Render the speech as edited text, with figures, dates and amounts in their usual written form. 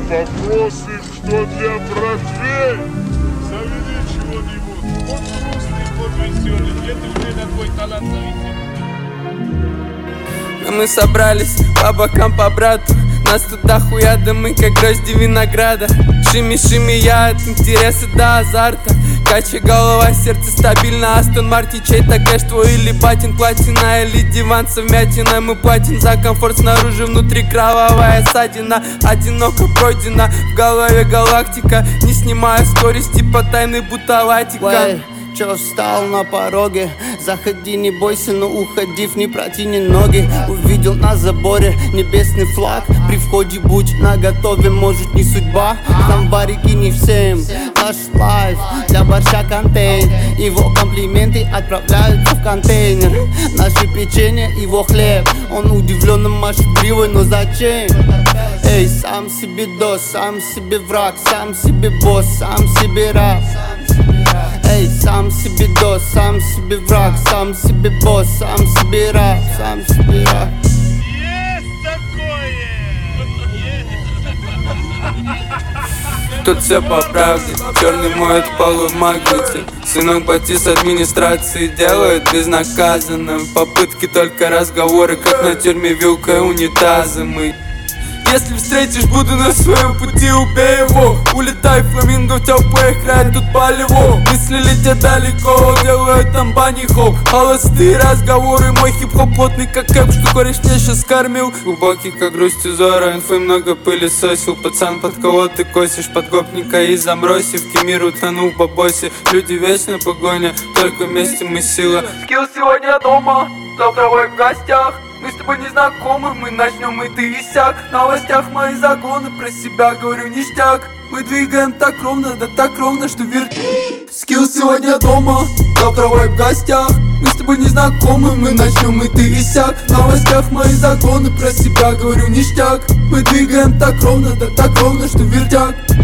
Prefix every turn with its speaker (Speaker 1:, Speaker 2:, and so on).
Speaker 1: попросим, что для братвей. Заведи чего-нибудь. Вот грустный, вот веселый. Это время твой талант зависит.
Speaker 2: Мы собрались по бокам по брату. Нас тут дохуя, да мы как грозди винограда. Шими-шими я от интереса до азарта. Кача голова, сердце стабильно. Астон Марти, чей-то кэш твой или батин. Платина или диван с вмятиной. Мы платим за комфорт снаружи, внутри кровавая ссадина. Одиноко пройдена, в голове галактика. Не снимая скорости по тайной буталатика.
Speaker 3: Чё встал на пороге? Заходи, не бойся, но уходив, не протяни ноги. Увидел на заборе небесный флаг. При входе будь наготове, может не судьба. Там варики не всем, наш лайф для борща контейн. Его комплименты отправляются в контейнер. Наши печенье, его хлеб. Он удивленно машет гривой, но зачем? Эй, сам себе дос, сам себе враг, сам себе босс, сам себе раб. Эй, сам себе дос, сам себе враг, сам себе босс, сам себе раб, сам себе раб.
Speaker 1: Есть такое!
Speaker 2: Тут все по правде, черный моет полу в магните. Сынок бати с администрации делают безнаказанным. Попытки только разговоры, как на тюрьме вилкой унитазы мы. Если встретишь, буду на своем пути, убей его. Улетай, фламинго, в теплый край, тут полево. Мысли летят далеко, делают там бани хоп. Холостые разговоры, мой хип-хоп плотный как кэп. Что кореш мне сейчас кормил. Глубокий как грусть узора, инфы много пылесосил. Пацан, под кого ты косишь? Под гопника и замросив. Кемир утонул в бабосе. Люди вечно погоня, только вместе мы сила. Скилл сегодня дома, завтра в гостях. Мы с тобой не знакомы, мы начнем и ты и сяк. В новостях мои загоны, про себя говорю ништяк. Мы двигаем так ровно, да так ровно, что Скилл сегодня дома, завтра в гостях. Мы с тобой не знакомы, мы начнем и ты и сяк. В новостях мои загоны, про себя говорю ништяк. Мы двигаем так ровно, да так ровно, что вертяк.